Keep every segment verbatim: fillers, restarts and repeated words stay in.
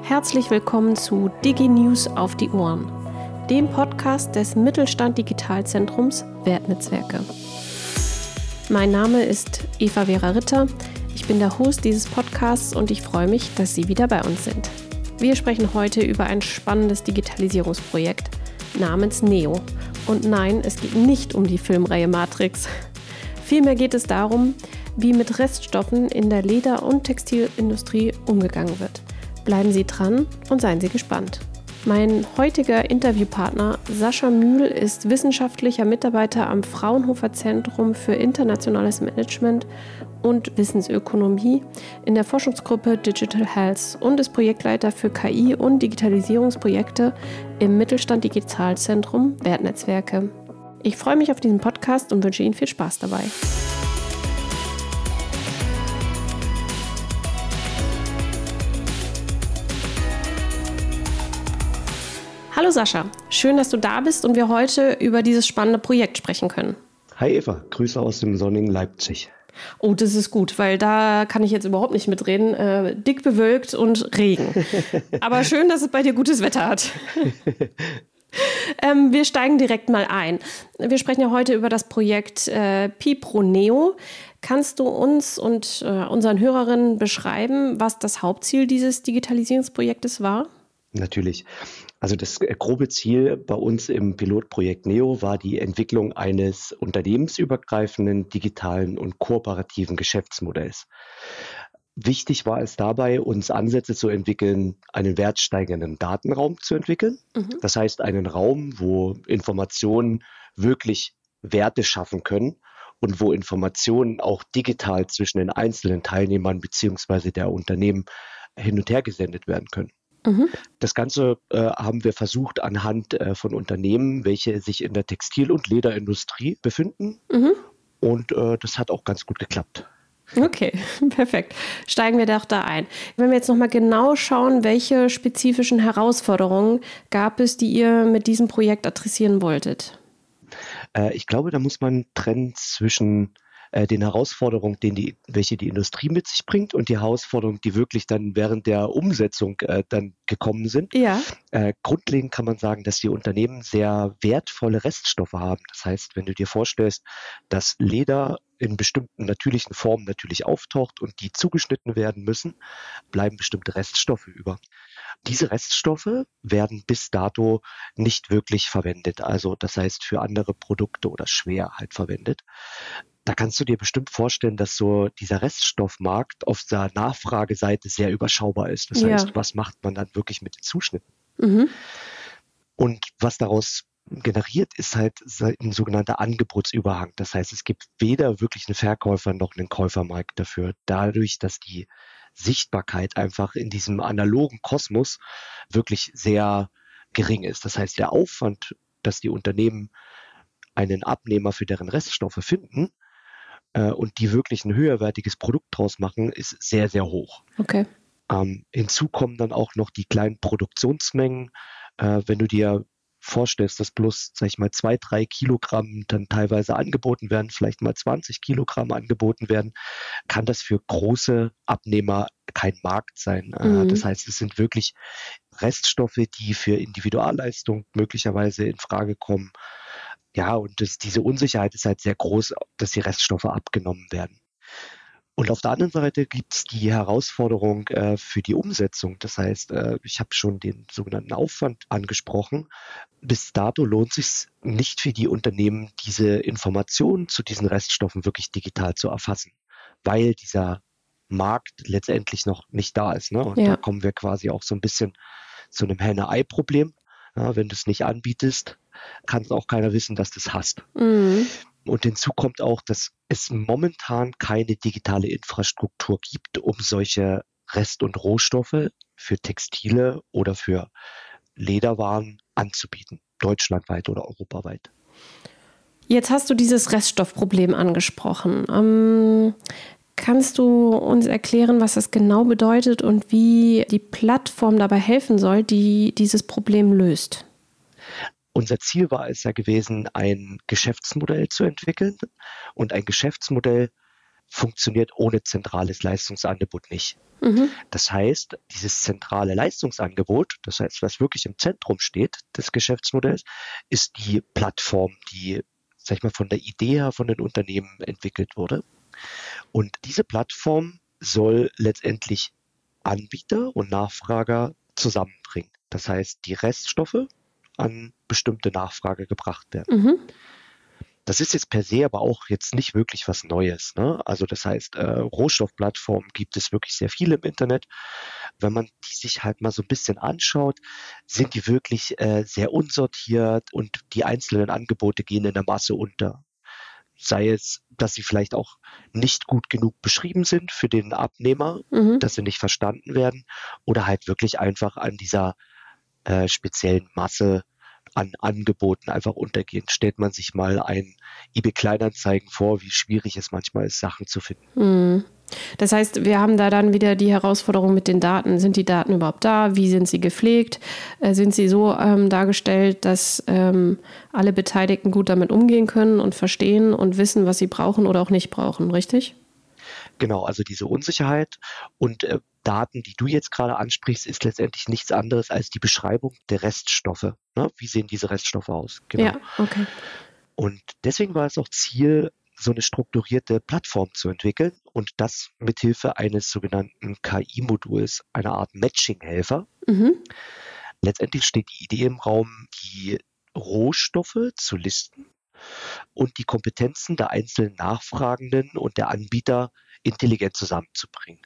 Herzlich willkommen zu DigiNews auf die Ohren, dem Podcast des Mittelstand Digitalzentrums Wertnetzwerke. Mein Name ist Eva-Vera Ritter, ich bin der Host dieses Podcasts und ich freue mich, dass Sie wieder bei uns sind. Wir sprechen heute über ein spannendes Digitalisierungsprojekt namens Neo. Und nein, es geht nicht um die Filmreihe Matrix. Vielmehr geht es darum, wie mit Reststoffen in der Leder- und Textilindustrie umgegangen wird. Bleiben Sie dran und seien Sie gespannt. Mein heutiger Interviewpartner Sascha Mühl ist wissenschaftlicher Mitarbeiter am Fraunhofer Zentrum für internationales Management und Wissensökonomie in der Forschungsgruppe Digital Health und ist Projektleiter für K I- und Digitalisierungsprojekte im Mittelstand Digitalzentrum Wertnetzwerke. Ich freue mich auf diesen Podcast und wünsche Ihnen viel Spaß dabei. Hallo Sascha, schön, dass du da bist und wir heute über dieses spannende Projekt sprechen können. Hi Eva, Grüße aus dem sonnigen Leipzig. Oh, das ist gut, weil da kann ich jetzt überhaupt nicht mitreden. Äh, dick bewölkt und Regen. Aber schön, dass es bei dir gutes Wetter hat. ähm, wir steigen direkt mal ein. Wir sprechen ja heute über das Projekt äh, PiPro-Neo. Kannst du uns und äh, unseren Hörerinnen beschreiben, was das Hauptziel dieses Digitalisierungsprojektes war? Natürlich. Also das grobe Ziel bei uns im Pilotprojekt Neo war die Entwicklung eines unternehmensübergreifenden, digitalen und kooperativen Geschäftsmodells. Wichtig war es dabei, uns Ansätze zu entwickeln, einen wertsteigernden Datenraum zu entwickeln. Mhm. Das heißt, einen Raum, wo Informationen wirklich Werte schaffen können und wo Informationen auch digital zwischen den einzelnen Teilnehmern bzw. der Unternehmen hin und her gesendet werden können. Das Ganze äh, haben wir versucht anhand äh, von Unternehmen, welche sich in der Textil- und Lederindustrie befinden. Mhm. Und äh, das hat auch ganz gut geklappt. Okay, perfekt. Steigen wir doch da ein. Wenn wir jetzt nochmal genau schauen, welche spezifischen Herausforderungen gab es, die ihr mit diesem Projekt adressieren wolltet? Äh, ich glaube, da muss man trennen zwischen den Herausforderungen, den die, welche die Industrie mit sich bringt und die Herausforderungen, die wirklich dann während der Umsetzung äh, dann gekommen sind. Ja. Äh, grundlegend kann man sagen, dass die Unternehmen sehr wertvolle Reststoffe haben. Das heißt, wenn du dir vorstellst, dass Leder in bestimmten natürlichen Formen natürlich auftaucht und die zugeschnitten werden müssen, bleiben bestimmte Reststoffe über. Diese Reststoffe werden bis dato nicht wirklich verwendet, also das heißt für andere Produkte oder schwer halt verwendet. Da kannst du dir bestimmt vorstellen, dass so dieser Reststoffmarkt auf der Nachfrageseite sehr überschaubar ist. Das ja. heißt, was macht man dann wirklich mit den Zuschnitten? Mhm. Und was daraus generiert, ist halt ein sogenannter Angebotsüberhang. Das heißt, es gibt weder wirklich einen Verkäufer noch einen Käufermarkt dafür. Dadurch, dass die Sichtbarkeit einfach in diesem analogen Kosmos wirklich sehr gering ist. Das heißt, der Aufwand, dass die Unternehmen einen Abnehmer für deren Reststoffe finden, und die wirklich ein höherwertiges Produkt draus machen, ist sehr, sehr hoch. Okay. Ähm, hinzu kommen dann auch noch die kleinen Produktionsmengen. Äh, wenn du dir vorstellst, dass bloß, sag ich mal, zwei, drei Kilogramm dann teilweise angeboten werden, vielleicht mal zwanzig Kilogramm angeboten werden, kann das für große Abnehmer kein Markt sein. Mhm. Äh, das heißt, es sind wirklich Reststoffe, die für Individualleistung möglicherweise in Frage kommen. Ja, und das, diese Unsicherheit ist halt sehr groß, dass die Reststoffe abgenommen werden. Und auf der anderen Seite gibt es die Herausforderung äh, für die Umsetzung. Das heißt, äh, ich habe schon den sogenannten Aufwand angesprochen. Bis dato lohnt es sich nicht für die Unternehmen, diese Informationen zu diesen Reststoffen wirklich digital zu erfassen, weil dieser Markt letztendlich noch nicht da ist. Ne? Und ja. da kommen wir quasi auch so ein bisschen zu einem Henne-Ei-Problem. Ja, wenn du es nicht anbietest, kann auch keiner wissen, dass du es hast. Mhm. Und hinzu kommt auch, dass es momentan keine digitale Infrastruktur gibt, um solche Rest- und Rohstoffe für Textile oder für Lederwaren anzubieten, deutschlandweit oder europaweit. Jetzt hast du dieses Reststoffproblem angesprochen. Ähm, kannst du uns erklären, was das genau bedeutet und wie die Plattform dabei helfen soll, die dieses Problem löst? Unser Ziel war es ja gewesen, ein Geschäftsmodell zu entwickeln und ein Geschäftsmodell funktioniert ohne zentrales Leistungsangebot nicht. Mhm. Das heißt, dieses zentrale Leistungsangebot, das heißt, was wirklich im Zentrum steht des Geschäftsmodells, ist die Plattform, die, sag ich mal, von der Idee her von den Unternehmen entwickelt wurde. Und diese Plattform soll letztendlich Anbieter und Nachfrager zusammenbringen. Das heißt, die Reststoffe an bestimmte Nachfrage gebracht werden. Mhm. Das ist jetzt per se aber auch jetzt nicht wirklich was Neues, ne? Also das heißt, äh, Rohstoffplattformen gibt es wirklich sehr viele im Internet. Wenn man die sich halt mal so ein bisschen anschaut, sind die wirklich äh, sehr unsortiert und die einzelnen Angebote gehen in der Masse unter. Sei es, dass sie vielleicht auch nicht gut genug beschrieben sind für den Abnehmer, Mhm. dass sie nicht verstanden werden oder halt wirklich einfach an dieser äh, speziellen Masse an Angeboten einfach untergehen. Stellt man sich mal ein eBay Kleinanzeigen vor, wie schwierig es manchmal ist, Sachen zu finden. Mhm. Das heißt, wir haben da dann wieder die Herausforderung mit den Daten. Sind die Daten überhaupt da? Wie sind sie gepflegt? Äh, sind sie so ähm, dargestellt, dass ähm, alle Beteiligten gut damit umgehen können und verstehen und wissen, was sie brauchen oder auch nicht brauchen, richtig? Genau, also diese Unsicherheit und äh, Daten, die du jetzt gerade ansprichst, ist letztendlich nichts anderes als die Beschreibung der Reststoffe. Ne? Wie sehen diese Reststoffe aus? Genau. Ja, okay. Und deswegen war es auch Ziel, so eine strukturierte Plattform zu entwickeln und das mithilfe eines sogenannten K I-Moduls, einer Art Matching-Helfer. Mhm. Letztendlich steht die Idee im Raum, die Rohstoffe zu listen und die Kompetenzen der einzelnen Nachfragenden und der Anbieter intelligent zusammenzubringen.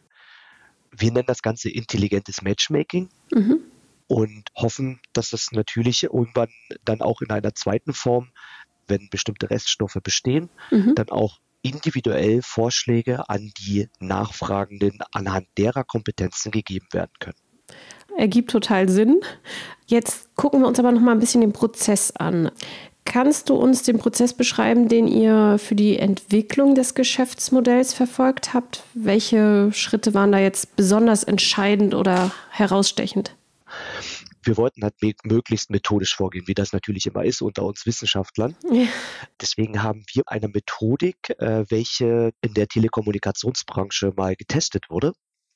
Wir nennen das Ganze intelligentes Matchmaking Mhm. und hoffen, dass das natürlich irgendwann dann auch in einer zweiten Form, wenn bestimmte Reststoffe bestehen, Mhm. dann auch individuell Vorschläge an die Nachfragenden anhand derer Kompetenzen gegeben werden können. Ergibt total Sinn. Jetzt gucken wir uns aber noch mal ein bisschen den Prozess an. Kannst du uns den Prozess beschreiben, den ihr für die Entwicklung des Geschäftsmodells verfolgt habt? Welche Schritte waren da jetzt besonders entscheidend oder herausstechend? Wir wollten halt möglichst methodisch vorgehen, wie das natürlich immer ist unter uns Wissenschaftlern. Ja. Deswegen haben wir eine Methodik, äh, welche in der Telekommunikationsbranche mal getestet wurde.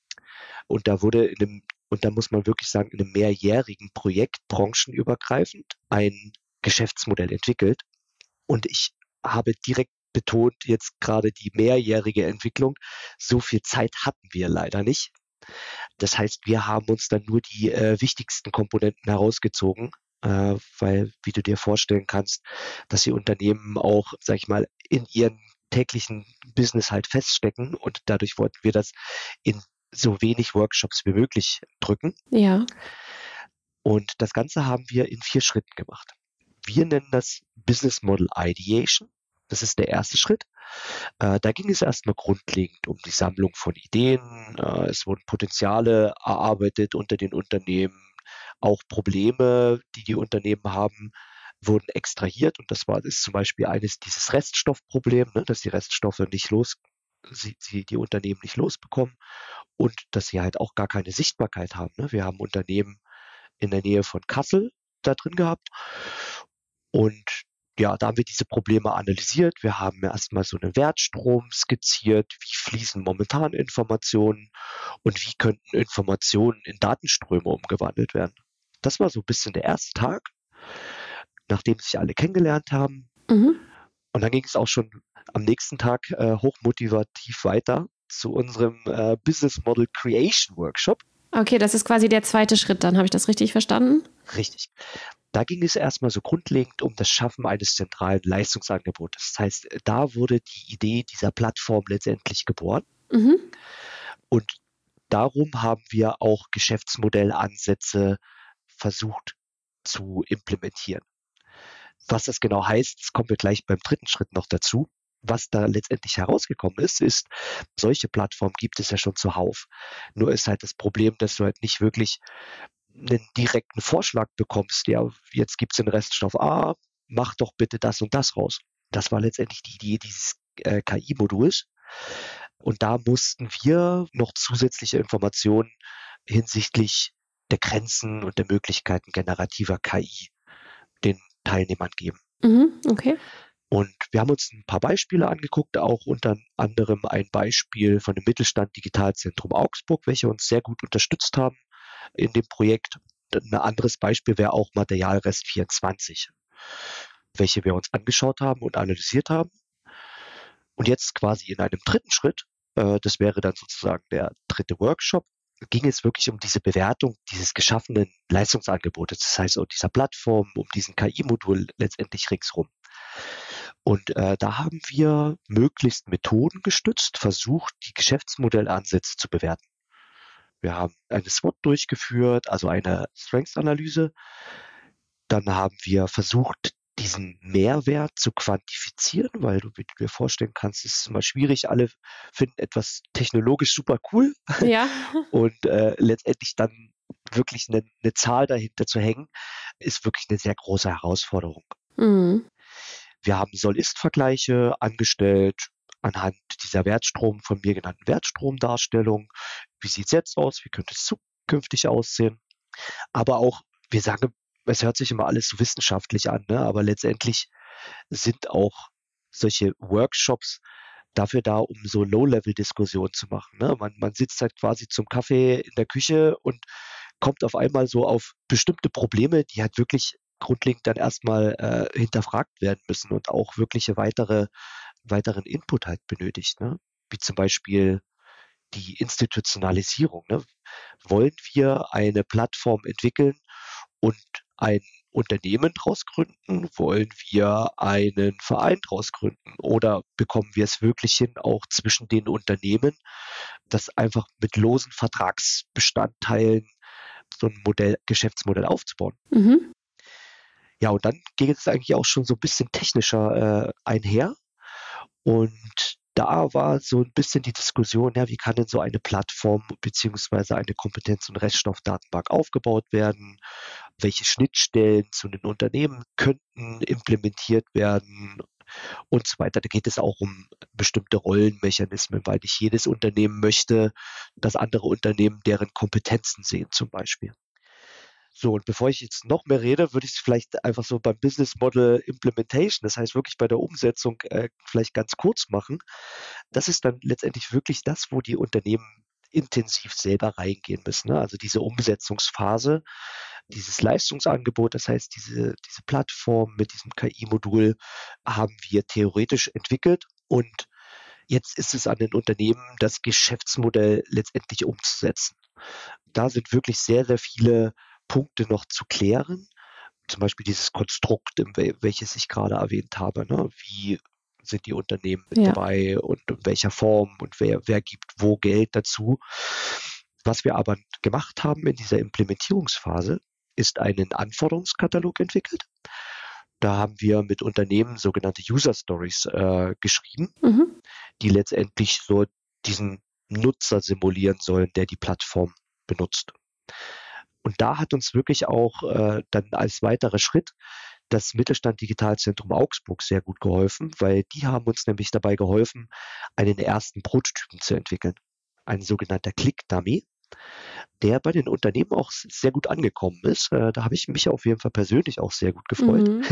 Und da wurde in einem, und da muss man wirklich sagen, in einem mehrjährigen Projekt branchenübergreifend ein Geschäftsmodell entwickelt. Und ich habe direkt betont, jetzt gerade die mehrjährige Entwicklung, so viel Zeit hatten wir leider nicht. Das heißt, wir haben uns dann nur die äh, wichtigsten Komponenten herausgezogen, äh, weil, wie du dir vorstellen kannst, dass die Unternehmen auch, sag ich mal, in ihren täglichen Business halt feststecken und dadurch wollten wir das in so wenig Workshops wie möglich drücken. Ja. Und das Ganze haben wir in vier Schritten gemacht. Wir nennen das Business Model Ideation. Das ist der erste Schritt. Äh, da ging es erstmal grundlegend um die Sammlung von Ideen. Äh, es wurden Potenziale erarbeitet unter den Unternehmen. Auch Probleme, die die Unternehmen haben, wurden extrahiert. Und das war ist zum Beispiel eines dieses Reststoffproblem, ne, dass die Reststoffe nicht los, sie, sie die Unternehmen nicht losbekommen und dass sie halt auch gar keine Sichtbarkeit haben. Ne. Wir haben Unternehmen in der Nähe von Kassel da drin gehabt. Und ja, da haben wir diese Probleme analysiert. Wir haben erstmal so einen Wertstrom skizziert. Wie fließen momentan Informationen und wie könnten Informationen in Datenströme umgewandelt werden? Das war so ein bisschen der erste Tag, nachdem sich alle kennengelernt haben. Mhm. Und dann ging es auch schon am nächsten Tag äh, hochmotivativ weiter zu unserem äh, Business Model Creation Workshop. Okay, das ist quasi der zweite Schritt dann. Habe ich das richtig verstanden? Richtig. Da ging es erstmal so grundlegend um das Schaffen eines zentralen Leistungsangebotes. Das heißt, da wurde die Idee dieser Plattform letztendlich geboren. Mhm. Und darum haben wir auch Geschäftsmodellansätze versucht zu implementieren. Was das genau heißt, das kommen wir gleich beim dritten Schritt noch dazu. Was da letztendlich herausgekommen ist, ist, solche Plattformen gibt es ja schon zuhauf. Nur ist halt das Problem, dass du halt nicht wirklich einen direkten Vorschlag bekommst, ja, jetzt gibt es den Reststoff A, mach doch bitte das und das raus. Das war letztendlich die Idee dieses äh, K I-Moduls. Und da mussten wir noch zusätzliche Informationen hinsichtlich der Grenzen und der Möglichkeiten generativer K I den Teilnehmern geben. Mhm. Okay. Und wir haben uns ein paar Beispiele angeguckt, auch unter anderem ein Beispiel von dem Mittelstand Digitalzentrum Augsburg, welche uns sehr gut unterstützt haben in dem Projekt. Ein anderes Beispiel wäre auch Materialrest vierundzwanzig, welche wir uns angeschaut haben und analysiert haben. Und jetzt quasi in einem dritten Schritt, äh, das wäre dann sozusagen der dritte Workshop, ging es wirklich um diese Bewertung dieses geschaffenen Leistungsangebotes, das heißt um dieser Plattform, um diesen K I-Modul letztendlich ringsrum. Und äh, da haben wir möglichst methodengestützt versucht, die Geschäftsmodellansätze zu bewerten. Wir haben eine SWOT durchgeführt, also eine Strengths-Analyse. Dann haben wir versucht, diesen Mehrwert zu quantifizieren, weil du dir vorstellen kannst, es ist immer schwierig. Alle finden etwas technologisch super cool. Ja. Und äh, letztendlich dann wirklich eine, eine Zahl dahinter zu hängen, ist wirklich eine sehr große Herausforderung. Mhm. Wir haben Soll-Ist-Vergleiche angestellt anhand dieser Wertstrom, von mir genannten Wertstromdarstellung. Wie sieht es jetzt aus? Wie könnte es zukünftig aussehen? Aber auch, wir sagen, es hört sich immer alles so wissenschaftlich an, ne? Aber letztendlich sind auch solche Workshops dafür da, um so Low-Level-Diskussionen zu machen. Ne? Man, man sitzt halt quasi zum Kaffee in der Küche und kommt auf einmal so auf bestimmte Probleme, die halt wirklich grundlegend dann erstmal äh, hinterfragt werden müssen und auch wirkliche weitere, weiteren Input halt benötigt, ne? Wie zum Beispiel die Institutionalisierung. Ne? Wollen wir eine Plattform entwickeln und ein Unternehmen draus gründen? Wollen wir einen Verein draus gründen? Oder bekommen wir es wirklich hin, auch zwischen den Unternehmen, das einfach mit losen Vertragsbestandteilen so ein Modell, Geschäftsmodell aufzubauen? Mhm. Ja, und dann ging es eigentlich auch schon so ein bisschen technischer äh, einher. Und da war so ein bisschen die Diskussion, ja, wie kann denn so eine Plattform beziehungsweise eine Kompetenz- und Reststoffdatenbank aufgebaut werden? Welche Schnittstellen zu den Unternehmen könnten implementiert werden und so weiter. Da geht es auch um bestimmte Rollenmechanismen, weil nicht jedes Unternehmen möchte, dass andere Unternehmen deren Kompetenzen sehen zum Beispiel. So, und bevor ich jetzt noch mehr rede, würde ich es vielleicht einfach so beim Business Model Implementation, das heißt wirklich bei der Umsetzung, äh, vielleicht ganz kurz machen. Das ist dann letztendlich wirklich das, wo die Unternehmen intensiv selber reingehen müssen, ne? Also diese Umsetzungsphase, dieses Leistungsangebot, das heißt diese, diese Plattform mit diesem K I-Modul haben wir theoretisch entwickelt und jetzt ist es an den Unternehmen, das Geschäftsmodell letztendlich umzusetzen. Da sind wirklich sehr, sehr viele Punkte noch zu klären. Zum Beispiel dieses Konstrukt, welches ich gerade erwähnt habe. Ne? Wie sind die Unternehmen mit Ja. dabei und in welcher Form und wer, wer gibt wo Geld dazu. Was wir aber gemacht haben in dieser Implementierungsphase, ist einen Anforderungskatalog entwickelt. Da haben wir mit Unternehmen sogenannte User Stories äh, geschrieben, Mhm. die letztendlich so diesen Nutzer simulieren sollen, der die Plattform benutzt. Und da hat uns wirklich auch äh, dann als weiterer Schritt das Mittelstand Digitalzentrum Augsburg sehr gut geholfen, weil die haben uns nämlich dabei geholfen, einen ersten Prototypen zu entwickeln. Ein sogenannter Click-Dummy, der bei den Unternehmen auch sehr gut angekommen ist. Äh, da habe ich mich auf jeden Fall persönlich auch sehr gut gefreut. Mhm.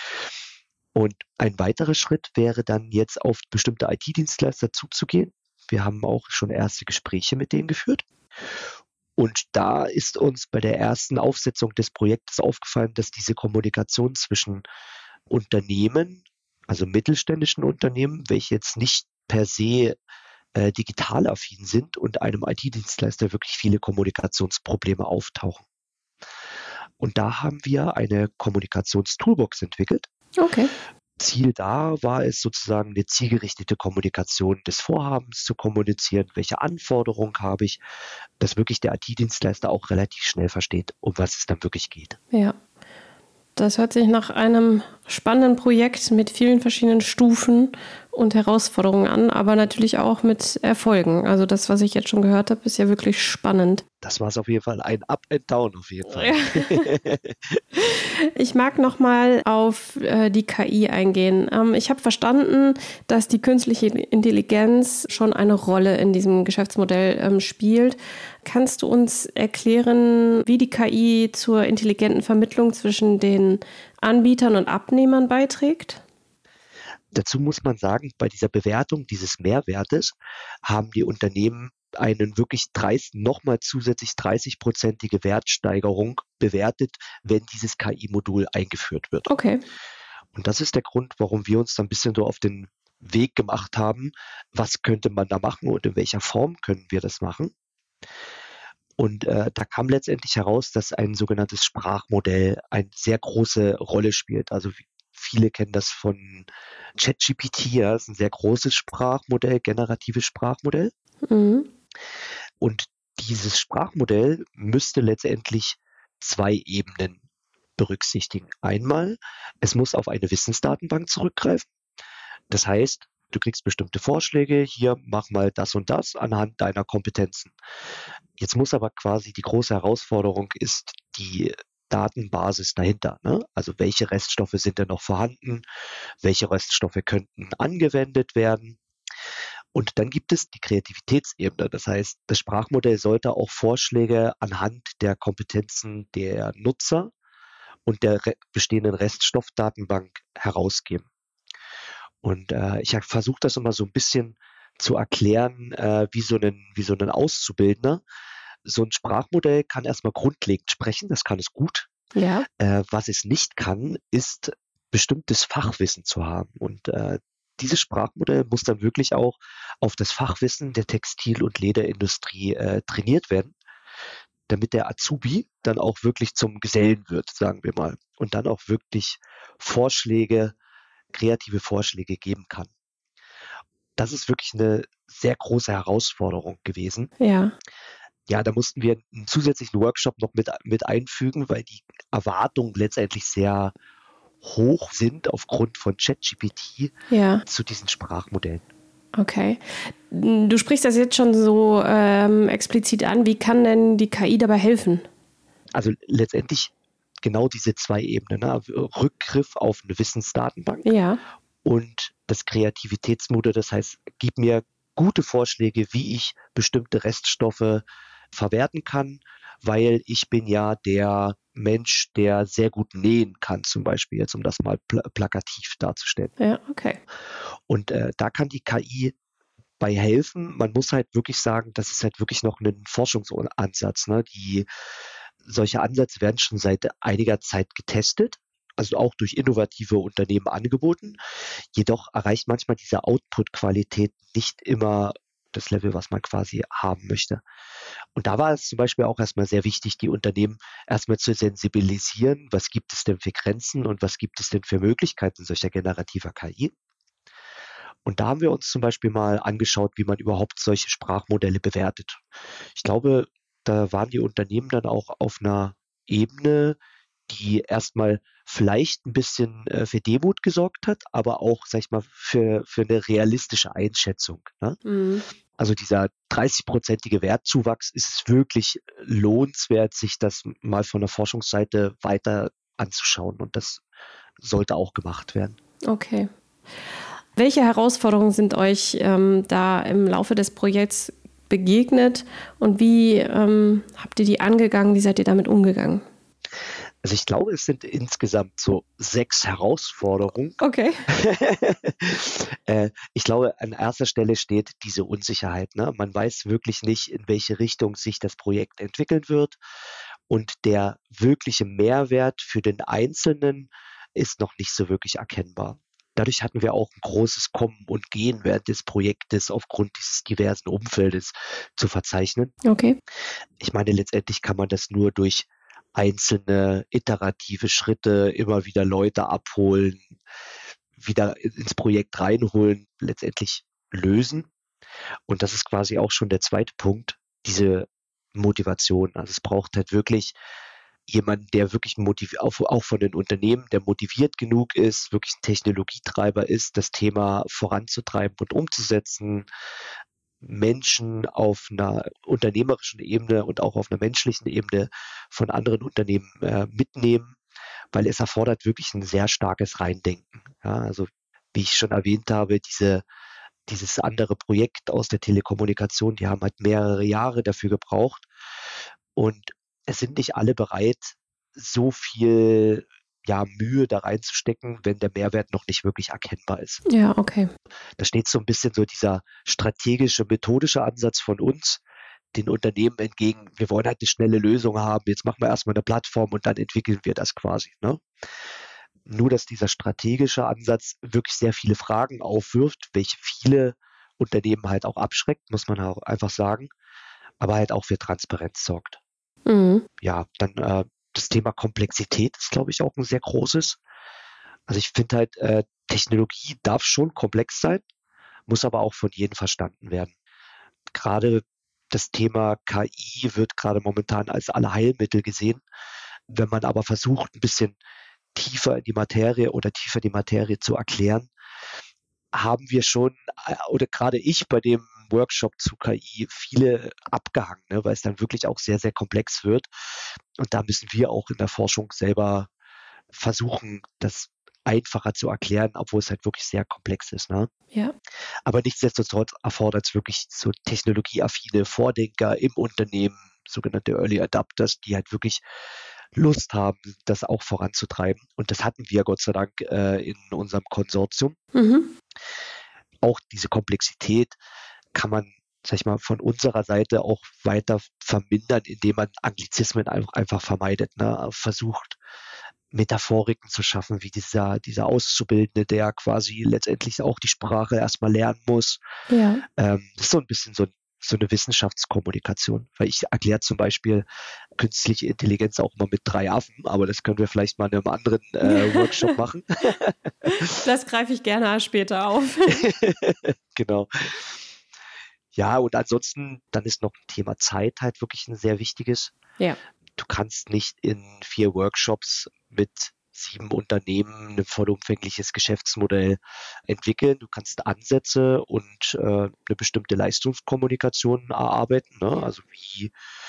Und ein weiterer Schritt wäre dann jetzt auf bestimmte I T-Dienstleister zuzugehen. Wir haben auch schon erste Gespräche mit denen geführt. Und da ist uns bei der ersten Aufsetzung des Projektes aufgefallen, dass diese Kommunikation zwischen Unternehmen, also mittelständischen Unternehmen, welche jetzt nicht per se äh, digital affin sind, und einem I T-Dienstleister wirklich viele Kommunikationsprobleme auftauchen. Und da haben wir eine Kommunikationstoolbox entwickelt. Okay. Ziel da war es sozusagen, eine zielgerichtete Kommunikation des Vorhabens zu kommunizieren. Welche Anforderungen habe ich, dass wirklich der I T-Dienstleister auch relativ schnell versteht, um was es dann wirklich geht. Ja. Das hört sich nach einem spannenden Projekt mit vielen verschiedenen Stufen und Herausforderungen an, aber natürlich auch mit Erfolgen. Also das, was ich jetzt schon gehört habe, ist ja wirklich spannend. Das war es auf jeden Fall, ein Up and Down auf jeden Fall. Ich mag nochmal auf äh, die K I eingehen. Ähm, ich habe verstanden, dass die künstliche Intelligenz schon eine Rolle in diesem Geschäftsmodell ähm, spielt. Kannst du uns erklären, wie die K I zur intelligenten Vermittlung zwischen den Anbietern und Abnehmern beiträgt? Dazu muss man sagen, bei dieser Bewertung dieses Mehrwertes haben die Unternehmen einen wirklich dreist, nochmal zusätzlich dreißig-prozentige Wertsteigerung bewertet, wenn dieses K I-Modul eingeführt wird. Okay. Und das ist der Grund, warum wir uns dann ein bisschen so auf den Weg gemacht haben, was könnte man da machen und in welcher Form können wir das machen. Und äh, da kam letztendlich heraus, dass ein sogenanntes Sprachmodell eine sehr große Rolle spielt. Also viele kennen das von ChatGPT, ja, das ist ein sehr großes Sprachmodell, generatives Sprachmodell. Mhm. Und dieses Sprachmodell müsste letztendlich zwei Ebenen berücksichtigen. Einmal, es muss auf eine Wissensdatenbank zurückgreifen. Das heißt, du kriegst bestimmte Vorschläge, hier mach mal das und das anhand deiner Kompetenzen. Jetzt muss aber quasi die große Herausforderung ist die Datenbasis dahinter. Ne? Also welche Reststoffe sind denn noch vorhanden? Welche Reststoffe könnten angewendet werden? Und dann gibt es die Kreativitätsebene. Das heißt, das Sprachmodell sollte auch Vorschläge anhand der Kompetenzen der Nutzer und der re- bestehenden Reststoffdatenbank herausgeben. Und äh, ich versuche das immer so ein bisschen zu erklären, äh, wie so ein, wie so ein Auszubildender. So ein Sprachmodell kann erstmal grundlegend sprechen, das kann es gut. Ja. Äh, was es nicht kann, ist bestimmtes Fachwissen zu haben. Und äh, dieses Sprachmodell muss dann wirklich auch auf das Fachwissen der Textil- und Lederindustrie äh, trainiert werden, damit der Azubi dann auch wirklich zum Gesellen wird, sagen wir mal, und dann auch wirklich Vorschläge, kreative Vorschläge geben kann. Das ist wirklich eine sehr große Herausforderung gewesen. Ja. Ja, da mussten wir einen zusätzlichen Workshop noch mit, mit einfügen, weil die Erwartungen letztendlich sehr hoch sind aufgrund von ChatGPT Ja. zu diesen Sprachmodellen. Okay. Du sprichst das jetzt schon so ähm, explizit an. Wie kann denn die K I dabei helfen? Also letztendlich genau diese zwei Ebenen, ne? Rückgriff auf eine Wissensdatenbank Ja. und das Kreativitätsmodell. Das heißt, gib mir gute Vorschläge, wie ich bestimmte Reststoffe verwerten kann, weil ich bin ja der Mensch, der sehr gut nähen kann, zum Beispiel, jetzt um das mal pl- plakativ darzustellen. Ja, okay. Und äh, da kann die K I bei helfen. Man muss halt wirklich sagen, das ist halt wirklich noch ein Forschungsansatz. Ne? Die, solche Ansätze werden schon seit einiger Zeit getestet, also auch durch innovative Unternehmen angeboten. Jedoch erreicht manchmal diese Output-Qualität nicht immer das Level, was man quasi haben möchte. Und da war es zum Beispiel auch erstmal sehr wichtig, die Unternehmen erstmal zu sensibilisieren, was gibt es denn für Grenzen und was gibt es denn für Möglichkeiten solcher generativer K I. Und da haben wir uns zum Beispiel mal angeschaut, wie man überhaupt solche Sprachmodelle bewertet. Ich glaube, da waren die Unternehmen dann auch auf einer Ebene, die erstmal vielleicht ein bisschen äh, für Demut gesorgt hat, aber auch, sag ich mal, für, für eine realistische Einschätzung. Ne? Mhm. Also dieser dreißig-prozentige Wertzuwachs ist es wirklich lohnenswert, sich das mal von der Forschungsseite weiter anzuschauen. Und das sollte auch gemacht werden. Okay. Welche Herausforderungen sind euch ähm, da im Laufe des Projekts begegnet und wie ähm, habt ihr die angegangen? Wie seid ihr damit umgegangen? Also ich glaube, es sind insgesamt so sechs Herausforderungen. Okay. äh, ich glaube, an erster Stelle steht diese Unsicherheit. Ne? Man weiß wirklich nicht, in welche Richtung sich das Projekt entwickeln wird. Und der wirkliche Mehrwert für den Einzelnen ist noch nicht so wirklich erkennbar. Dadurch hatten wir auch ein großes Kommen und Gehen während des Projektes aufgrund dieses diversen Umfeldes zu verzeichnen. Okay. Ich meine, letztendlich kann man das nur durch einzelne iterative Schritte, immer wieder Leute abholen, wieder ins Projekt reinholen, letztendlich lösen. Und das ist quasi auch schon der zweite Punkt, diese Motivation. Also es braucht halt wirklich jemanden, der wirklich motiviert, auch, auch von den Unternehmen, der motiviert genug ist, wirklich ein Technologietreiber ist, das Thema voranzutreiben und umzusetzen, Menschen auf einer unternehmerischen Ebene und auch auf einer menschlichen Ebene von anderen Unternehmen äh, mitnehmen, weil es erfordert wirklich ein sehr starkes Reindenken. Ja, also wie ich schon erwähnt habe, diese, dieses andere Projekt aus der Telekommunikation, die haben halt mehrere Jahre dafür gebraucht und es sind nicht alle bereit, so viel ja, Mühe da reinzustecken, wenn der Mehrwert noch nicht wirklich erkennbar ist. Ja, okay. Da steht so ein bisschen so dieser strategische, methodische Ansatz von uns den Unternehmen entgegen. Wir wollen halt eine schnelle Lösung haben. Jetzt machen wir erstmal eine Plattform und dann entwickeln wir das quasi, ne? Nur, dass dieser strategische Ansatz wirklich sehr viele Fragen aufwirft, welche viele Unternehmen halt auch abschreckt, muss man auch einfach sagen, aber halt auch für Transparenz sorgt. Mhm. Ja, dann äh, das Thema Komplexität ist, glaube ich, auch ein sehr großes. Also ich finde halt, äh, Technologie darf schon komplex sein, muss aber auch von jedem verstanden werden. Gerade das Thema K I wird gerade momentan als Allheilmittel gesehen. Wenn man aber versucht, ein bisschen tiefer in die Materie oder tiefer die Materie zu erklären, haben wir schon, äh, oder gerade ich bei dem Workshop zu K I, viele abgehangen, ne, weil es dann wirklich auch sehr, sehr komplex wird. Und da müssen wir auch in der Forschung selber versuchen, das einfacher zu erklären, obwohl es halt wirklich sehr komplex ist. Ne? Ja. Aber nichtsdestotrotz erfordert es wirklich so technologieaffine Vordenker im Unternehmen, sogenannte Early Adapters, die halt wirklich Lust haben, das auch voranzutreiben. Und das hatten wir Gott sei Dank äh, in unserem Konsortium. Mhm. Auch diese Komplexität kann man, sag ich mal, von unserer Seite auch weiter vermindern, indem man Anglizismen einfach, einfach vermeidet, ne? Versucht, Metaphoriken zu schaffen, wie dieser, dieser Auszubildende, der quasi letztendlich auch die Sprache erstmal lernen muss. Ja. Ähm, das ist so ein bisschen so, so eine Wissenschaftskommunikation, weil ich erkläre zum Beispiel künstliche Intelligenz auch immer mit drei Affen, aber das können wir vielleicht mal in einem anderen äh, Workshop machen. Das greife ich gerne später auf. Genau. Ja, und ansonsten, dann ist noch ein Thema Zeit halt wirklich ein sehr wichtiges. Ja. Du kannst nicht in vier Workshops mit sieben Unternehmen ein vollumfängliches Geschäftsmodell entwickeln. Du kannst Ansätze und äh, eine bestimmte Leistungskommunikation erarbeiten. Ne? Also wie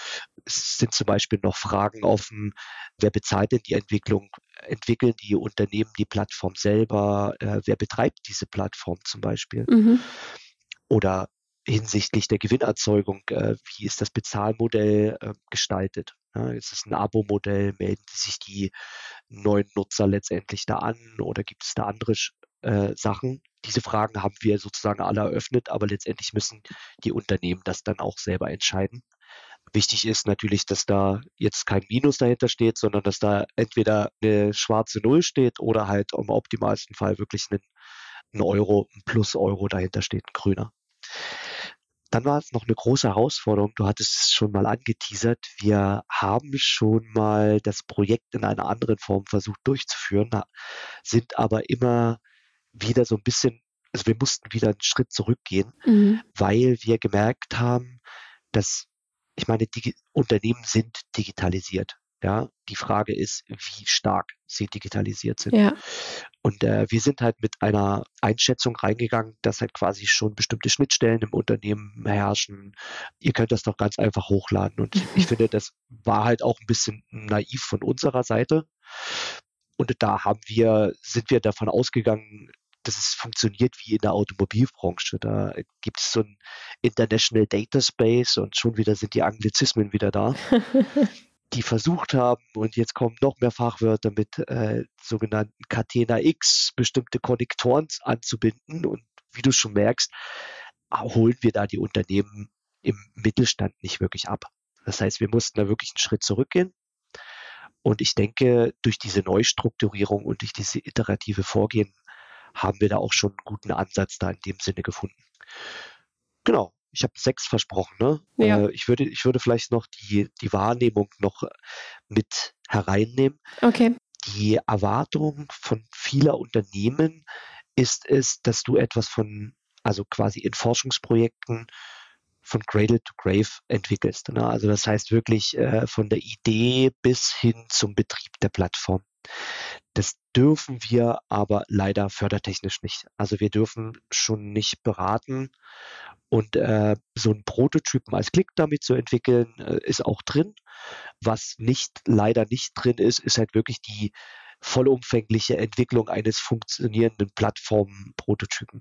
es sind zum Beispiel noch Fragen offen, wer bezahlt denn die Entwicklung? Entwickeln die Unternehmen die Plattform selber? Äh, wer betreibt diese Plattform zum Beispiel? Mhm. Oder hinsichtlich der Gewinnerzeugung, äh, wie ist das Bezahlmodell äh, gestaltet? Ja, ist es ein Abo-Modell? Melden sich die neuen Nutzer letztendlich da an oder gibt es da andere äh, Sachen? Diese Fragen haben wir sozusagen alle eröffnet, aber letztendlich müssen die Unternehmen das dann auch selber entscheiden. Wichtig ist natürlich, dass da jetzt kein Minus dahinter steht, sondern dass da entweder eine schwarze Null steht oder halt im optimalsten Fall wirklich ein, ein Euro, ein Plus-Euro dahinter steht, ein grüner. Dann war es noch eine große Herausforderung. Du hattest es schon mal angeteasert. Wir haben schon mal das Projekt in einer anderen Form versucht durchzuführen, sind aber immer wieder so ein bisschen, also wir mussten wieder einen Schritt zurückgehen, Mhm. weil wir gemerkt haben, dass, ich meine, die Unternehmen sind digitalisiert. Ja, die Frage ist, wie stark sie digitalisiert sind. Ja. Und äh, wir sind halt mit einer Einschätzung reingegangen, dass halt quasi schon bestimmte Schnittstellen im Unternehmen herrschen. Ihr könnt das doch ganz einfach hochladen. Und ich finde, das war halt auch ein bisschen naiv von unserer Seite. Und da haben wir, sind wir davon ausgegangen, dass es funktioniert wie in der Automobilbranche. Da gibt es so ein International Data Space und schon wieder sind die Anglizismen wieder da. Die versucht haben, und jetzt kommen noch mehr Fachwörter mit äh, sogenannten Catena X, bestimmte Konnektoren anzubinden. Und wie du schon merkst, holen wir da die Unternehmen im Mittelstand nicht wirklich ab. Das heißt, wir mussten da wirklich einen Schritt zurückgehen. Und ich denke, durch diese Neustrukturierung und durch diese iterative Vorgehen haben wir da auch schon einen guten Ansatz da in dem Sinne gefunden. Genau. Ich habe sechs versprochen, ne? Ja. Äh, ich würde, ich würde vielleicht noch die, die Wahrnehmung noch mit hereinnehmen. Okay. Die Erwartung von vieler Unternehmen ist es, dass du etwas von, also quasi in Forschungsprojekten von Cradle to Grave entwickelst. Ne? Also das heißt wirklich äh, von der Idee bis hin zum Betrieb der Plattform. Das dürfen wir aber leider fördertechnisch nicht. Also wir dürfen schon nicht beraten und äh, so einen Prototypen als Click-Dummy zu entwickeln, äh, ist auch drin. Was nicht leider nicht drin ist, ist halt wirklich die vollumfängliche Entwicklung eines funktionierenden Plattform-Prototypen.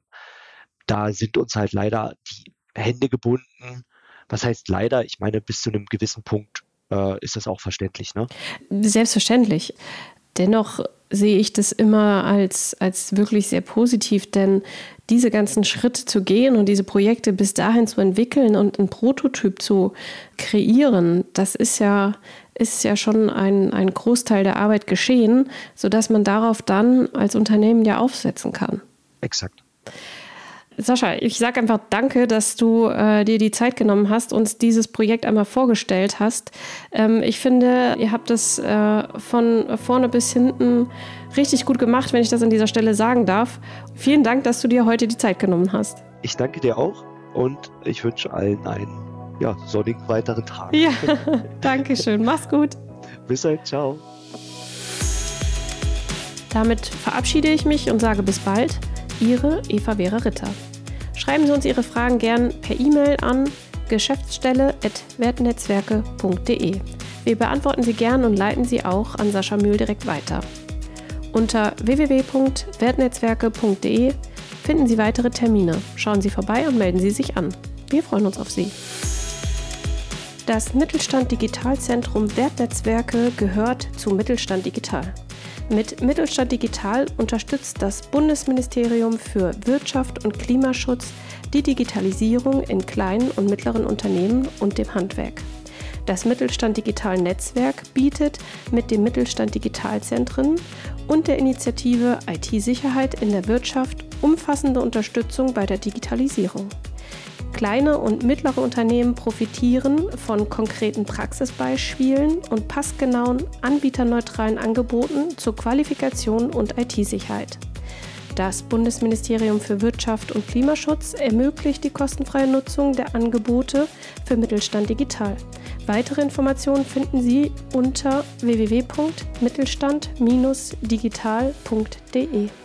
Da sind uns halt leider die Hände gebunden. Was heißt leider? Ich meine, bis zu einem gewissen Punkt äh, ist das auch verständlich, ne? Selbstverständlich. Dennoch sehe ich das immer als, als wirklich sehr positiv, denn diese ganzen Schritte zu gehen und diese Projekte bis dahin zu entwickeln und einen Prototyp zu kreieren, das ist ja, ist ja schon ein, ein Großteil der Arbeit geschehen, sodass man darauf dann als Unternehmen ja aufsetzen kann. Exakt. Sascha, ich sage einfach danke, dass du äh, dir die Zeit genommen hast, uns dieses Projekt einmal vorgestellt hast. Ähm, ich finde, ihr habt es äh, von vorne bis hinten richtig gut gemacht, wenn ich das an dieser Stelle sagen darf. Vielen Dank, dass du dir heute die Zeit genommen hast. Ich danke dir auch und ich wünsche allen einen ja, sonnigen weiteren Tag. Ja, danke schön. Mach's gut. Bis dann, ciao. Damit verabschiede ich mich und sage bis bald. Ihre Eva-Vera Ritter. Schreiben Sie uns Ihre Fragen gern per E-Mail an geschäftsstelle at wertnetzwerke punkt de. Wir beantworten sie gern und leiten sie auch an Sascha Mühl direkt weiter. Unter w w w punkt wertnetzwerke punkt de finden Sie weitere Termine. Schauen Sie vorbei und melden Sie sich an. Wir freuen uns auf Sie. Das Mittelstand Digitalzentrum Wertnetzwerke gehört zu Mittelstand Digital. Mit Mittelstand Digital unterstützt das Bundesministerium für Wirtschaft und Klimaschutz die Digitalisierung in kleinen und mittleren Unternehmen und dem Handwerk. Das Mittelstand Digital Netzwerk bietet mit dem Mittelstand Digitalzentren und der Initiative I T-Sicherheit in der Wirtschaft umfassende Unterstützung bei der Digitalisierung. Kleine und mittlere Unternehmen profitieren von konkreten Praxisbeispielen und passgenauen, anbieterneutralen Angeboten zur Qualifikation und I T-Sicherheit. Das Bundesministerium für Wirtschaft und Klimaschutz ermöglicht die kostenfreie Nutzung der Angebote für Mittelstand Digital. Weitere Informationen finden Sie unter w w w punkt mittelstand dash digital punkt de.